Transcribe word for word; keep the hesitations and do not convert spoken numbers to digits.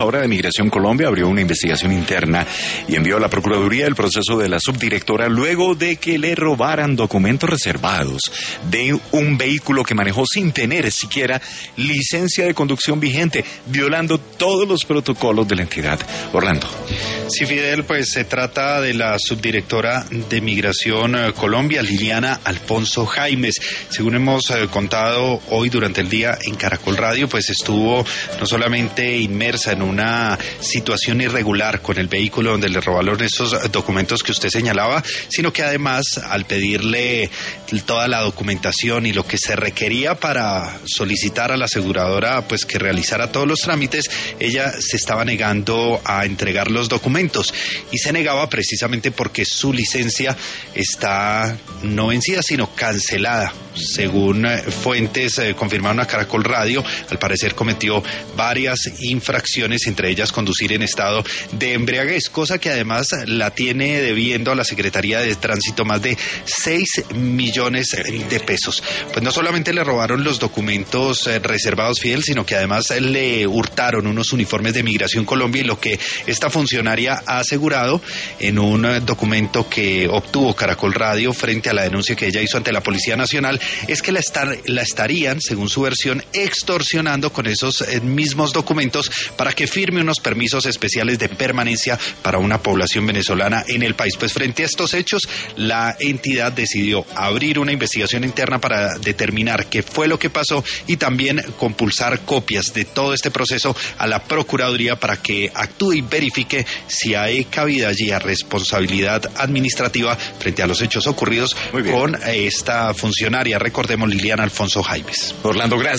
Ahora de Migración Colombia abrió una investigación interna y envió a la Procuraduría el proceso de la subdirectora luego de que le robaran documentos reservados de un vehículo que manejó sin tener siquiera licencia de conducción vigente, violando todos los protocolos de la entidad. Orlando. Sí, Fidel, pues se trata de la subdirectora de Migración eh, Colombia, Liliana Alfonso Jaimes. Según hemos eh, contado hoy durante el día en Caracol Radio, pues estuvo no solamente inmersa en una situación irregular con el vehículo donde le robaron esos documentos que usted señalaba, sino que además al pedirle toda la documentación y lo que se requería para solicitar a la aseguradora pues que realizara todos los trámites, ella se estaba negando a entregar los documentos y se negaba precisamente porque su licencia está no vencida sino cancelada. Según eh, fuentes eh, confirmaron a Caracol Radio, al parecer cometió varias infracciones, entre ellas conducir en estado de embriaguez, cosa que además la tiene debiendo a la Secretaría de Tránsito más de seis millones de pesos. Pues no solamente le robaron los documentos eh, reservados, Fidel, sino que además eh, le hurtaron unos uniformes de Migración Colombia, y lo que esta funcionaria ha asegurado en un eh, documento que obtuvo Caracol Radio frente a la denuncia que ella hizo ante la Policía Nacional es que la, estar, la estarían, según su versión, extorsionando con esos eh, mismos documentos para que firme unos permisos especiales de permanencia para una población venezolana en el país. Pues frente a estos hechos, la entidad decidió abrir una investigación interna para determinar qué fue lo que pasó y también compulsar copias de todo este proceso a la Procuraduría para que actúe y verifique si hay cabida allí a responsabilidad administrativa frente a los hechos ocurridos con esta funcionaria, recordemos, Liliana Alfonso Jaimes. Orlando, gracias.